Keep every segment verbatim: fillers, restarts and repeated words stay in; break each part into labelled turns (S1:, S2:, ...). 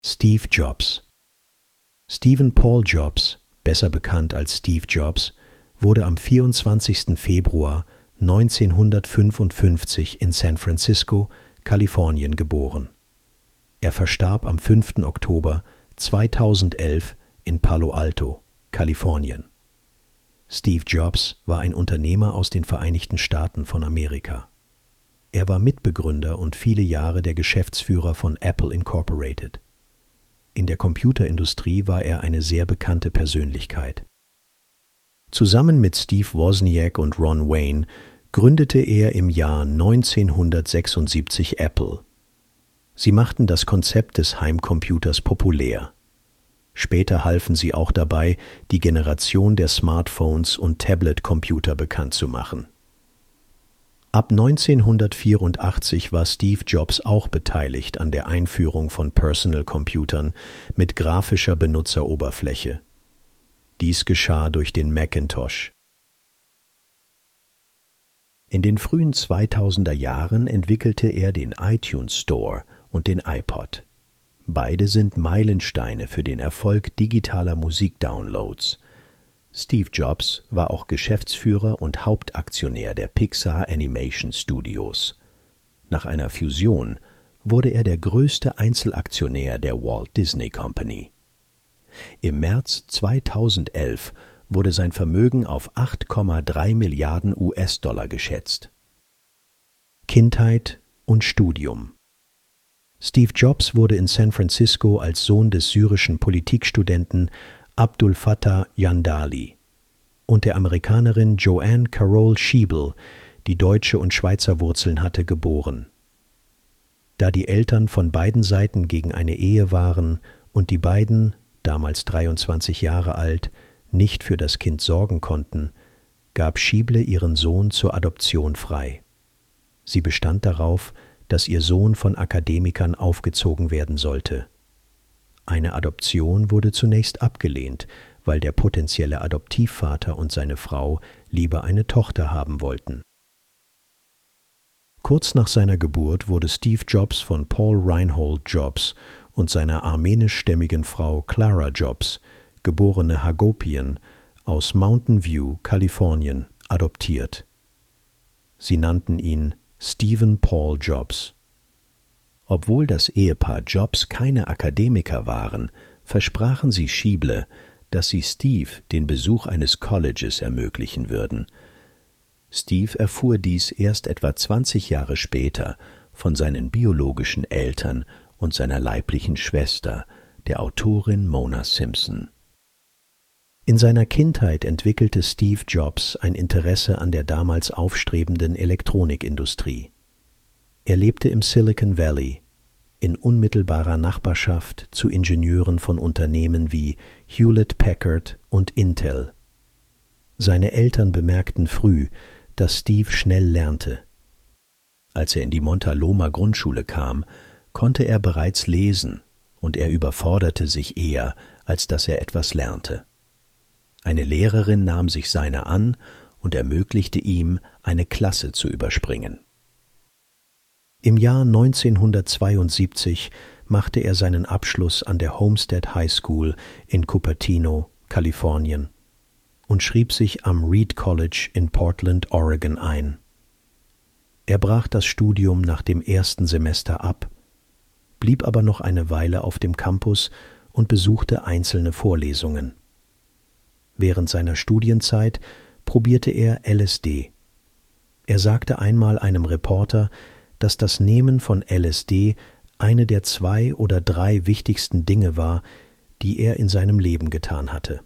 S1: Steve Jobs. Stephen Paul Jobs, besser bekannt als Steve Jobs, wurde am vierundzwanzigsten Februar neunzehnhundertfünfundfünfzig in San Francisco, Kalifornien geboren. Er verstarb am fünften Oktober zweitausendelf in Palo Alto, Kalifornien. Steve Jobs war ein Unternehmer aus den Vereinigten Staaten von Amerika. Er war Mitbegründer und viele Jahre der Geschäftsführer von Apple Incorporated. In der Computerindustrie war er eine sehr bekannte Persönlichkeit. Zusammen mit Steve Wozniak und Ron Wayne gründete er im Jahr neunzehnhundertsechsundsiebzig Apple. Sie machten das Konzept des Heimcomputers populär. Später halfen sie auch dabei, die Generation der Smartphones und Tablet-Computer bekannt zu machen. Ab neunzehnhundertvierundachtzig war Steve Jobs auch beteiligt an der Einführung von Personal-Computern mit grafischer Benutzeroberfläche. Dies geschah durch den Macintosh. In den frühen zweitausender Jahren entwickelte er den iTunes Store und den iPod. Beide sind Meilensteine für den Erfolg digitaler Musikdownloads. Steve Jobs war auch Geschäftsführer und Hauptaktionär der Pixar Animation Studios. Nach einer Fusion wurde er der größte Einzelaktionär der Walt Disney Company. Im März zweitausendelf wurde sein Vermögen auf acht Komma drei Milliarden U S-Dollar geschätzt. Kindheit und Studium. Steve Jobs wurde in San Francisco als Sohn des syrischen Politikstudenten Abdul Fattah Jandali und der Amerikanerin Joanne Carol Schiebel, die deutsche und Schweizer Wurzeln hatte, geboren. Da die Eltern von beiden Seiten gegen eine Ehe waren und die beiden, damals dreiundzwanzig Jahre alt, nicht für das Kind sorgen konnten, gab Schieble ihren Sohn zur Adoption frei. Sie bestand darauf, dass ihr Sohn von Akademikern aufgezogen werden sollte. Eine Adoption wurde zunächst abgelehnt, weil der potenzielle Adoptivvater und seine Frau lieber eine Tochter haben wollten. Kurz nach seiner Geburt wurde Steve Jobs von Paul Reinhold Jobs und seiner armenischstämmigen Frau Clara Jobs, geborene Hagopian, aus Mountain View, Kalifornien, adoptiert. Sie nannten ihn Stephen Paul Jobs. Obwohl das Ehepaar Jobs keine Akademiker waren, versprachen sie Schieble, dass sie Steve den Besuch eines Colleges ermöglichen würden. Steve erfuhr dies erst etwa zwanzig Jahre später von seinen biologischen Eltern und seiner leiblichen Schwester, der Autorin Mona Simpson. In seiner Kindheit entwickelte Steve Jobs ein Interesse an der damals aufstrebenden Elektronikindustrie. Er lebte im Silicon Valley, in unmittelbarer Nachbarschaft zu Ingenieuren von Unternehmen wie Hewlett-Packard und Intel. Seine Eltern bemerkten früh, dass Steve schnell lernte. Als er in die Monta Loma Grundschule kam, konnte er bereits lesen, und er überforderte sich eher, als dass er etwas lernte. Eine Lehrerin nahm sich seiner an und ermöglichte ihm, eine Klasse zu überspringen. Im Jahr neunzehnhundertzweiundsiebzig machte er seinen Abschluss an der Homestead High School in Cupertino, Kalifornien, und schrieb sich am Reed College in Portland, Oregon ein. Er brach das Studium nach dem ersten Semester ab, blieb aber noch eine Weile auf dem Campus und besuchte einzelne Vorlesungen. Während seiner Studienzeit probierte er L S D. Er sagte einmal einem Reporter, dass das Nehmen von L S D eine der zwei oder drei wichtigsten Dinge war, die er in seinem Leben getan hatte.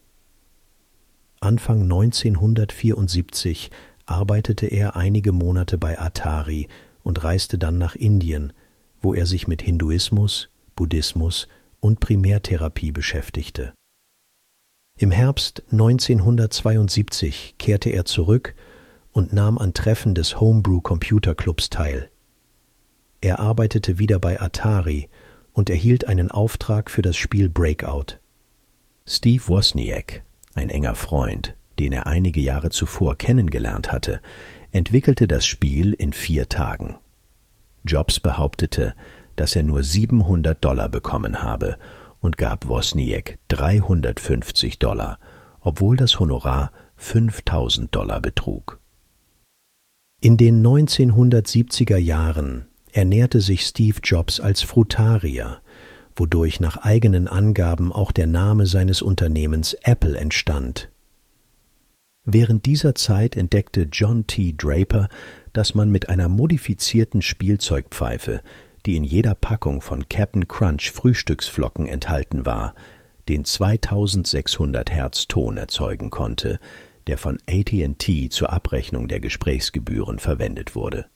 S1: Anfang neunzehnhundertvierundsiebzig arbeitete er einige Monate bei Atari und reiste dann nach Indien, wo er sich mit Hinduismus, Buddhismus und Primärtherapie beschäftigte. Im Herbst neunzehnhundertzweiundsiebzig kehrte er zurück und nahm an Treffen des Homebrew Computer Clubs teil. Er arbeitete wieder bei Atari und erhielt einen Auftrag für das Spiel Breakout. Steve Wozniak, ein enger Freund, den er einige Jahre zuvor kennengelernt hatte, entwickelte das Spiel in vier Tagen. Jobs behauptete,
S2: dass er nur siebenhundert Dollar bekommen habe und gab Wozniak dreihundertfünfzig Dollar, obwohl das Honorar fünftausend Dollar betrug.
S1: In den neunzehnhundertsiebziger Jahren ernährte sich Steve Jobs als Frutarier, wodurch nach eigenen Angaben auch der Name seines Unternehmens Apple entstand. Während dieser Zeit entdeckte John T. Draper, dass man mit einer modifizierten Spielzeugpfeife, die in jeder Packung von Cap'n Crunch Frühstücksflocken enthalten war, den zweitausendsechshundert Hertz Ton erzeugen konnte, der von A T and T zur Abrechnung der Gesprächsgebühren verwendet wurde.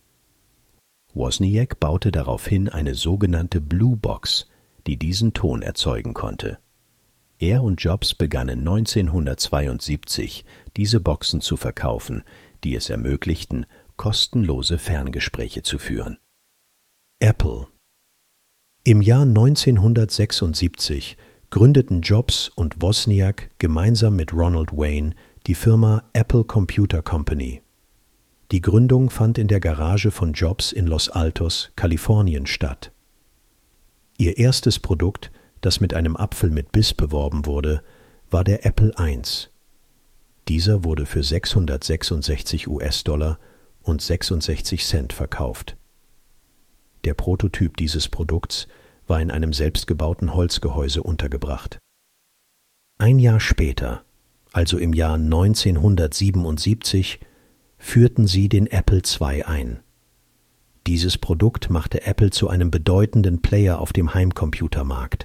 S1: Wozniak baute daraufhin eine sogenannte Blue Box, die diesen Ton erzeugen konnte. Er und Jobs begannen neunzehnhundertzweiundsiebzig, diese Boxen zu verkaufen, die es ermöglichten, kostenlose Ferngespräche zu führen. Apple. Im Jahr neunzehnhundertsechsundsiebzig gründeten Jobs und Wozniak gemeinsam mit Ronald Wayne die Firma Apple Computer Company. Die Gründung fand in der Garage von Jobs in Los Altos, Kalifornien statt. Ihr erstes Produkt, das mit einem Apfel mit Biss beworben wurde, war der Apple eins. Dieser wurde für sechshundertsechsundsechzig US-Dollar und sechsundsechzig Cent verkauft. Der Prototyp dieses Produkts war in einem selbstgebauten Holzgehäuse untergebracht. Ein Jahr später, also im Jahr neunzehnhundertsiebenundsiebzig, führten sie den Apple zwei ein. Dieses Produkt machte Apple zu einem bedeutenden Player auf dem Heimcomputermarkt.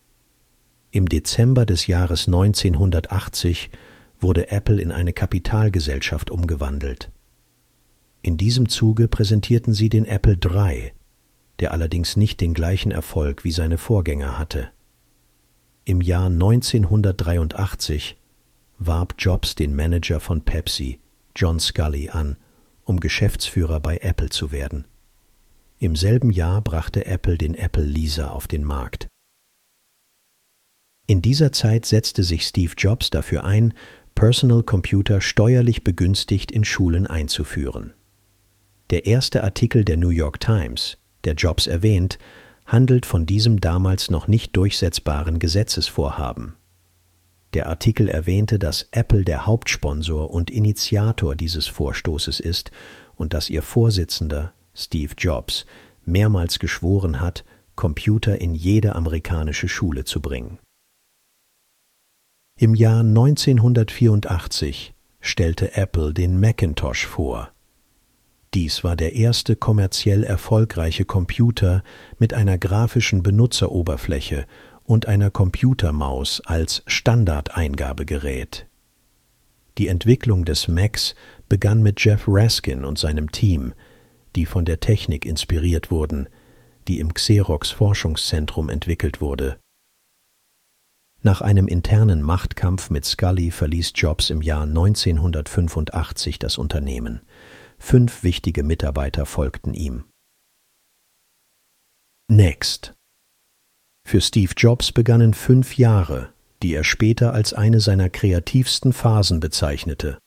S1: Im Dezember des Jahres neunzehnhundertachtzig wurde Apple in eine Kapitalgesellschaft umgewandelt. In diesem Zuge präsentierten sie den Apple drei, der allerdings nicht den gleichen Erfolg wie seine Vorgänger hatte. Im Jahr neunzehnhundertdreiundachtzig warb Jobs den Manager von Pepsi, John Sculley, an, um Geschäftsführer bei Apple zu werden. Im selben Jahr brachte Apple den Apple Lisa auf den Markt. In dieser Zeit setzte sich Steve Jobs dafür ein, Personal Computer steuerlich begünstigt in Schulen einzuführen. Der erste Artikel der New York Times, der Jobs erwähnt, handelt von diesem damals noch nicht durchsetzbaren Gesetzesvorhaben. Der Artikel erwähnte, dass Apple der Hauptsponsor und Initiator dieses Vorstoßes ist und dass ihr Vorsitzender, Steve Jobs, mehrmals geschworen hat, Computer in jede amerikanische Schule zu bringen. Im Jahr neunzehnhundertvierundachtzig stellte Apple den Macintosh vor. Dies war der erste kommerziell erfolgreiche Computer mit einer grafischen Benutzeroberfläche und einer Computermaus als Standardeingabegerät. Die Entwicklung des Macs begann mit Jeff Raskin und seinem Team, die von der Technik inspiriert wurden, die im Xerox-Forschungszentrum entwickelt wurde. Nach einem internen Machtkampf mit Sculley verließ Jobs im Jahr neunzehnhundertfünfundachtzig das Unternehmen. Fünf wichtige Mitarbeiter folgten ihm. Next. Für Steve Jobs begannen fünf Jahre, die er später als eine seiner kreativsten Phasen bezeichnete.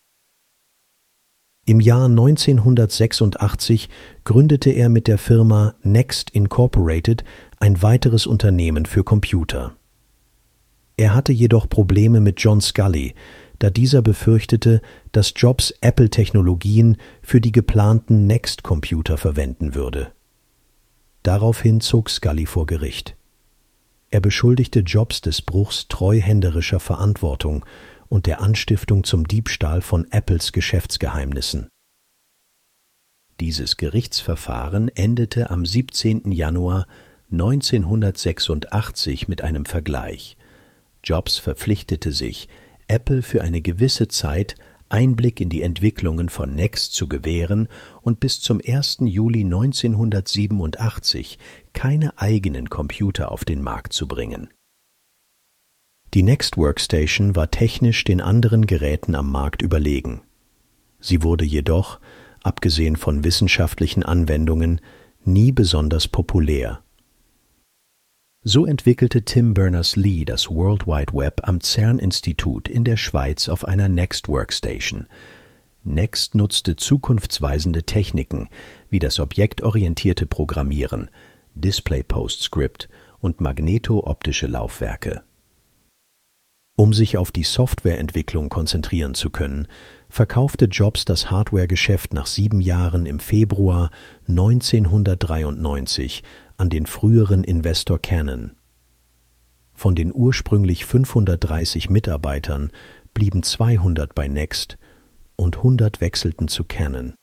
S1: Im Jahr neunzehnhundertsechsundachtzig gründete er mit der Firma Next Incorporated ein weiteres Unternehmen für Computer. Er hatte jedoch Probleme mit John Sculley, da dieser befürchtete, dass Jobs Apple-Technologien für die geplanten Next-Computer verwenden würde. Daraufhin zog Sculley vor Gericht. Er beschuldigte Jobs des Bruchs treuhänderischer Verantwortung und der Anstiftung zum Diebstahl von Apples Geschäftsgeheimnissen. Dieses Gerichtsverfahren endete am siebzehnten Januar neunzehnhundertsechsundachtzig mit einem Vergleich. Jobs verpflichtete sich, Apple für eine gewisse Zeit Einblick in die Entwicklungen von Next zu gewähren und bis zum ersten Juli neunzehnhundertsiebenundachtzig keine eigenen Computer auf den Markt zu bringen. Die Next Workstation war technisch den anderen Geräten am Markt überlegen. Sie wurde jedoch, abgesehen von wissenschaftlichen Anwendungen, nie besonders populär. So entwickelte Tim Berners-Lee das World Wide Web am CERN-Institut in der Schweiz auf einer Next Workstation. Next nutzte zukunftsweisende Techniken wie das objektorientierte Programmieren,
S2: DisplayPost-Script und magneto-optische Laufwerke.
S1: Um sich auf die Softwareentwicklung konzentrieren zu können, verkaufte Jobs das Hardware-Geschäft nach sieben Jahren im Februar neunzehnhundertdreiundneunzig an den früheren Investor Canon. Von den ursprünglich fünfhundertdreißig Mitarbeitern blieben zweihundert bei Next und hundert wechselten zu Canon.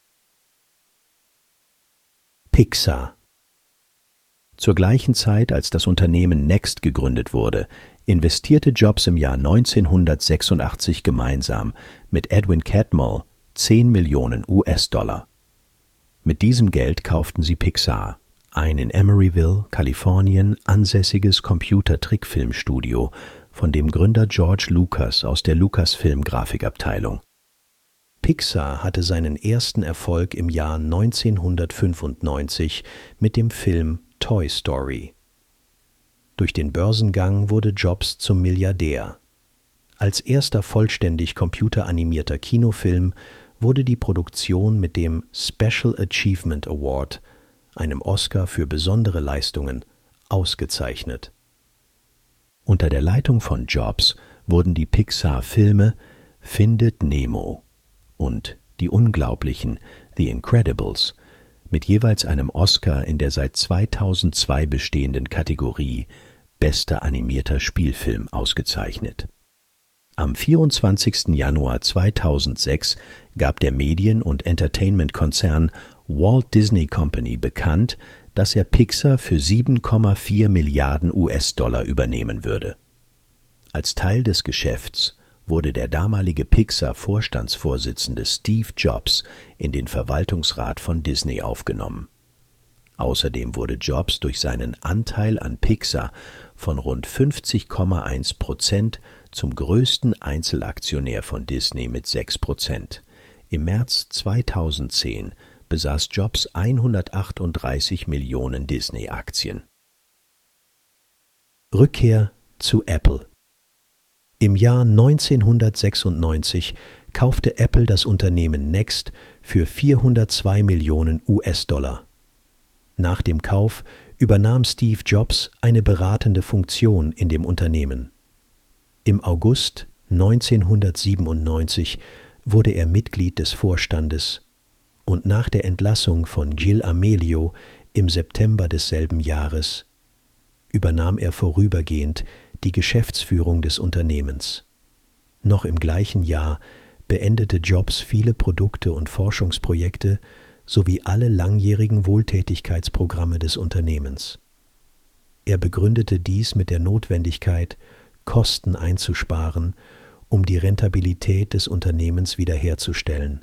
S1: Pixar. Zur gleichen Zeit, als das Unternehmen Next gegründet wurde, investierte Jobs im Jahr neunzehnhundertsechsundachtzig gemeinsam mit Edwin Catmull zehn Millionen U S-Dollar. Mit diesem Geld kauften sie Pixar, ein in Emeryville, Kalifornien ansässiges Computer-Trickfilmstudio von dem Gründer George Lucas aus der Lucasfilm-Grafikabteilung. Pixar hatte seinen ersten Erfolg im Jahr neunzehnhundertfünfundneunzig mit dem Film Toy Story. Durch den Börsengang wurde Jobs zum Milliardär. Als erster vollständig computeranimierter Kinofilm wurde die Produktion mit dem Special Achievement Award, einem Oscar für besondere Leistungen, ausgezeichnet. Unter der Leitung von Jobs wurden die Pixar-Filme Findet Nemo und Die Unglaublichen, The Incredibles, mit jeweils einem Oscar in der seit zweitausendzwei bestehenden Kategorie Bester animierter Spielfilm ausgezeichnet. Am vierundzwanzigsten Januar zweitausendsechs gab der Medien- und Entertainment-Konzern Walt Disney Company bekannt, dass er Pixar für sieben Komma vier Milliarden U S-Dollar übernehmen würde. Als Teil des Geschäfts wurde der damalige Pixar-Vorstandsvorsitzende Steve Jobs in den Verwaltungsrat von Disney aufgenommen. Außerdem wurde Jobs durch seinen Anteil an Pixar von rund fünfzig Komma eins Prozent zum größten Einzelaktionär von Disney mit sechs Prozent. Im März zweitausendzehn besaß Jobs hundertachtunddreißig Millionen Disney-Aktien. Rückkehr zu Apple. Im Jahr neunzehnhundertsechsundneunzig kaufte Apple das Unternehmen Next für vierhundertzwei Millionen U S-Dollar. Nach dem Kauf übernahm Steve Jobs eine beratende Funktion in dem Unternehmen. Im August neunzehnhundertsiebenundneunzig wurde er Mitglied des Vorstandes und nach der Entlassung von Gil Amelio im September desselben Jahres übernahm er vorübergehend die Geschäftsführung des Unternehmens. Noch im gleichen Jahr beendete Jobs viele Produkte und Forschungsprojekte sowie alle langjährigen Wohltätigkeitsprogramme des Unternehmens. Er begründete dies mit der Notwendigkeit, Kosten einzusparen, um die Rentabilität des Unternehmens wiederherzustellen.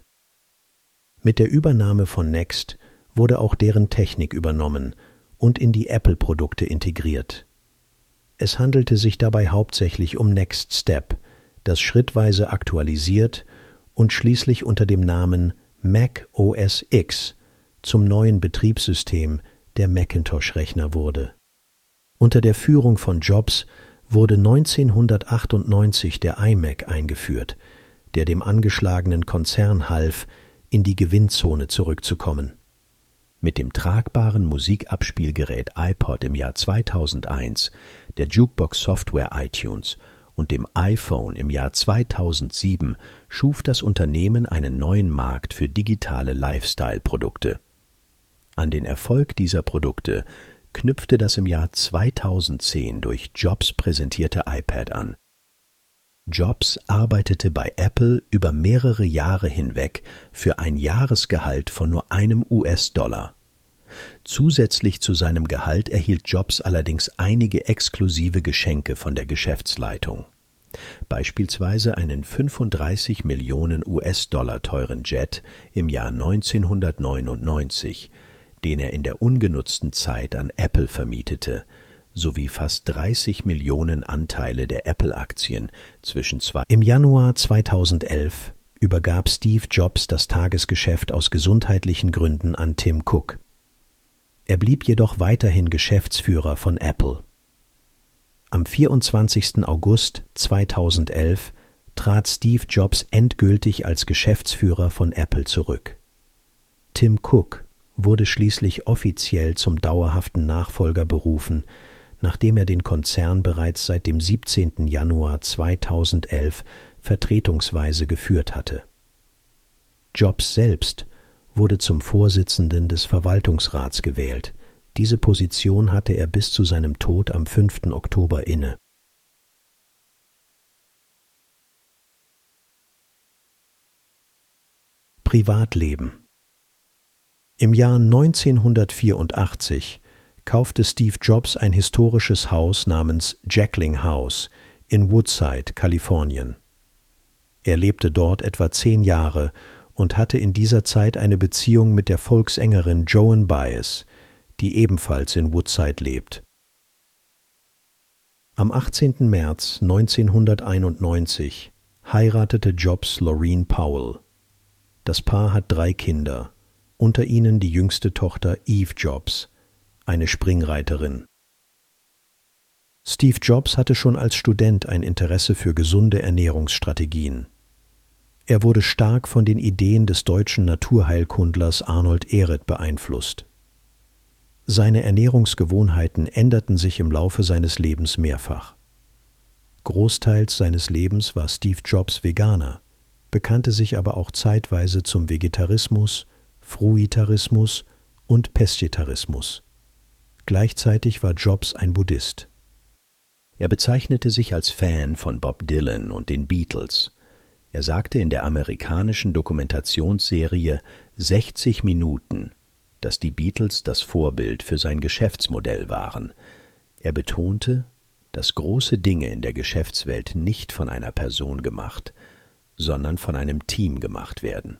S1: Mit der Übernahme von Next wurde auch deren Technik übernommen und in die Apple-Produkte integriert. Es handelte sich dabei hauptsächlich um Next Step, das schrittweise aktualisiert und schließlich unter dem Namen Mac O S X zum neuen Betriebssystem der Macintosh-Rechner wurde. Unter der Führung von Jobs wurde neunzehnhundertachtundneunzig der iMac eingeführt, der dem angeschlagenen Konzern half, in die Gewinnzone zurückzukommen. Mit dem tragbaren Musikabspielgerät iPod im Jahr zweitausendeins, der Jukebox-Software iTunes und dem iPhone im Jahr zweitausendsieben schuf das Unternehmen einen neuen Markt für digitale Lifestyle-Produkte. An den Erfolg dieser Produkte knüpfte das im Jahr zweitausendzehn durch Jobs präsentierte iPad an. Jobs arbeitete bei Apple über mehrere Jahre hinweg für ein Jahresgehalt von nur einem U S-Dollar. Zusätzlich zu seinem Gehalt erhielt Jobs allerdings einige exklusive Geschenke von der Geschäftsleitung. Beispielsweise einen fünfunddreißig Millionen U S-Dollar teuren Jet im Jahr neunzehnhundertneunundneunzig, den er in der ungenutzten Zeit an Apple vermietete, sowie fast dreißig Millionen Anteile der Apple-Aktien zwischen zwei. Im Januar zweitausendelf übergab Steve Jobs das Tagesgeschäft aus gesundheitlichen Gründen an Tim Cook. Er blieb jedoch weiterhin Geschäftsführer von Apple. Am vierundzwanzigsten August zweitausendelf trat Steve Jobs endgültig als Geschäftsführer von Apple zurück. Tim Cook wurde schließlich offiziell zum dauerhaften Nachfolger berufen, nachdem er den Konzern bereits seit dem siebzehnten Januar zweitausendelf vertretungsweise geführt hatte. Jobs selbst wurde zum Vorsitzenden des Verwaltungsrats gewählt. Diese Position hatte er bis zu seinem Tod am fünften Oktober inne. Privatleben. Im Jahr neunzehnhundertvierundachtzig kaufte Steve Jobs ein historisches Haus namens Jackling House in Woodside, Kalifornien. Er lebte dort etwa zehn Jahre und hatte in dieser Zeit eine Beziehung mit der Volkssängerin Joan Baez, die ebenfalls in Woodside lebt. Am achtzehnten März neunzehnhunderteinundneunzig heiratete Jobs Laureen Powell. Das Paar hat drei Kinder, unter ihnen die jüngste Tochter Eve Jobs, eine Springreiterin. Steve Jobs hatte schon als Student ein Interesse für gesunde Ernährungsstrategien. Er wurde stark von den Ideen des deutschen Naturheilkundlers Arnold Ehret beeinflusst. Seine Ernährungsgewohnheiten änderten sich im Laufe seines Lebens mehrfach. Großteils seines Lebens war Steve Jobs Veganer, bekannte sich aber auch zeitweise zum Vegetarismus, Fruitarismus und Pesketarismus. Gleichzeitig war Jobs ein Buddhist.
S2: Er bezeichnete sich als Fan von Bob Dylan und den Beatles. Er sagte in der amerikanischen Dokumentationsserie sechzig Minuten, dass die Beatles das Vorbild für sein Geschäftsmodell waren. Er betonte, dass große Dinge in der Geschäftswelt nicht von einer Person gemacht, sondern von einem Team gemacht werden.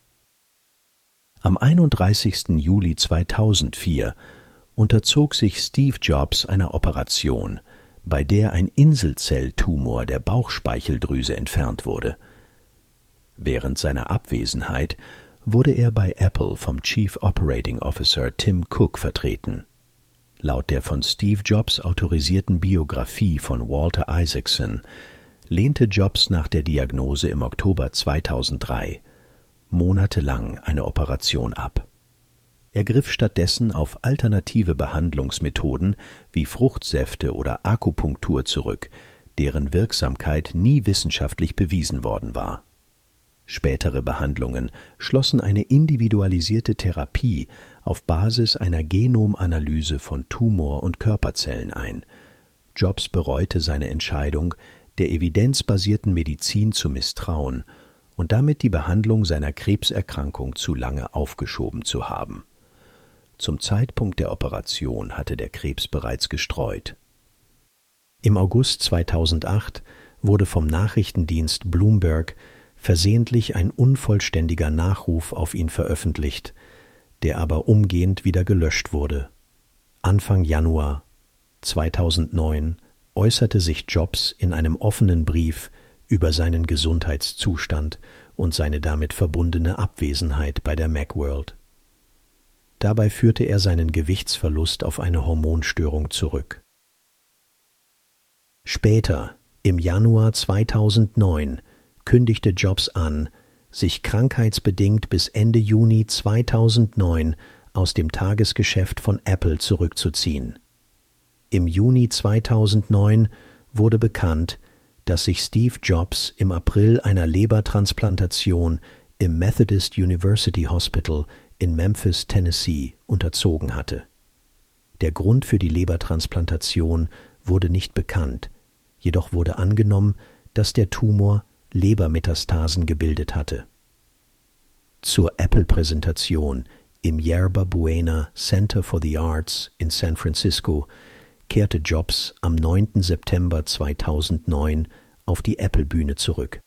S2: Am einunddreißigsten Juli zweitausendvier unterzog sich Steve Jobs einer Operation, bei der ein Inselzelltumor der Bauchspeicheldrüse entfernt wurde. Während seiner Abwesenheit wurde er bei Apple vom Chief Operating Officer Tim Cook vertreten. Laut der von Steve Jobs autorisierten Biografie von Walter Isaacson lehnte Jobs nach der Diagnose im Oktober zweitausenddrei monatelang eine Operation ab. Er griff stattdessen auf alternative Behandlungsmethoden wie Fruchtsäfte oder Akupunktur zurück, deren Wirksamkeit nie wissenschaftlich bewiesen worden war. Spätere Behandlungen schlossen eine individualisierte Therapie auf Basis einer Genomanalyse von Tumor- und Körperzellen ein. Jobs bereute seine Entscheidung, der evidenzbasierten Medizin zu misstrauen und damit die Behandlung seiner Krebserkrankung zu lange aufgeschoben zu haben. Zum Zeitpunkt der Operation hatte der Krebs bereits gestreut.
S1: Im August zweitausendacht wurde vom Nachrichtendienst Bloomberg versehentlich ein unvollständiger Nachruf auf ihn veröffentlicht, der aber umgehend wieder gelöscht wurde. Anfang Januar zweitausendneun äußerte sich Jobs in einem offenen Brief über seinen Gesundheitszustand und seine damit verbundene Abwesenheit bei der Macworld. Dabei führte er seinen Gewichtsverlust auf eine Hormonstörung zurück. Später, im Januar zweitausendneun, kündigte Jobs an, sich krankheitsbedingt bis Ende Juni zweitausendneun aus dem Tagesgeschäft von Apple zurückzuziehen. Im Juni zweitausendneun wurde bekannt, dass sich Steve Jobs im April einer Lebertransplantation im Methodist University Hospital in Memphis, Tennessee, unterzogen hatte. Der Grund für die Lebertransplantation wurde nicht bekannt, jedoch wurde angenommen, dass der Tumor Lebermetastasen gebildet hatte. Zur Apple-Präsentation im Yerba Buena Center for the Arts in San Francisco kehrte Jobs am neunten September zweitausendneun auf die Apple-Bühne zurück.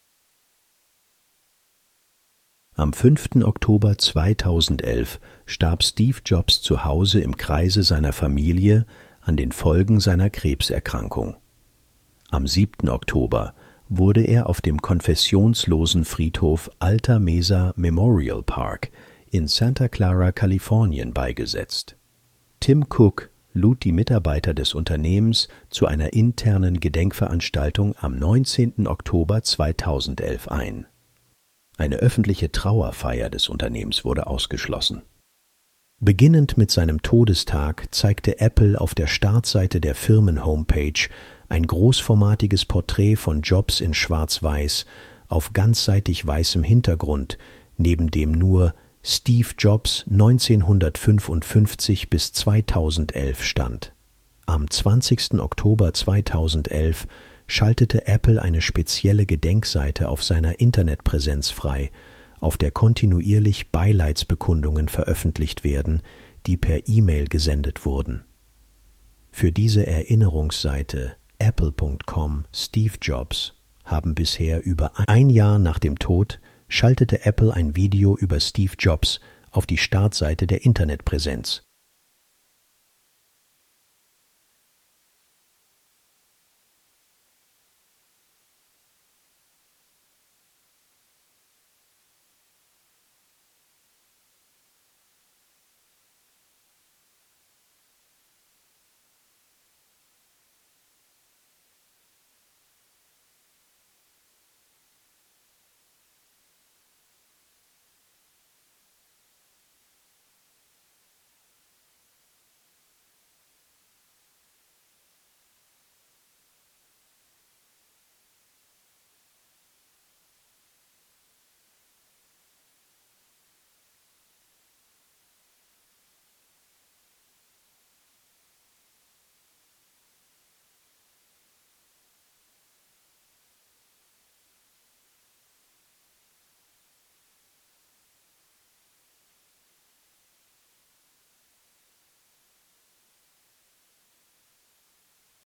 S2: Am fünften Oktober zweitausendelf starb Steve Jobs zu Hause im Kreise seiner Familie an den Folgen seiner Krebserkrankung. Am siebten Oktober wurde er auf dem konfessionslosen Friedhof Alta Mesa Memorial Park in Santa Clara, Kalifornien beigesetzt. Tim Cook lud die Mitarbeiter des Unternehmens zu einer internen Gedenkveranstaltung am neunzehnten Oktober zweitausendelf ein. Eine öffentliche Trauerfeier des Unternehmens wurde ausgeschlossen.
S1: Beginnend mit seinem Todestag zeigte Apple auf der Startseite der Firmen-Homepage ein großformatiges Porträt von Jobs in Schwarz-Weiß auf ganzseitig weißem Hintergrund, neben dem nur Steve Jobs neunzehnhundertfünfundfünfzig bis zweitausendelf stand. Am zwanzigsten Oktober zweitausendelf schaltete Apple eine spezielle Gedenkseite auf seiner Internetpräsenz frei, auf der kontinuierlich Beileidsbekundungen veröffentlicht werden, die per E-Mail gesendet wurden. Für diese Erinnerungsseite apple punkt com Steve Jobs haben bisher über ein Jahr nach dem Tod schaltete Apple ein Video über Steve Jobs auf die Startseite der Internetpräsenz.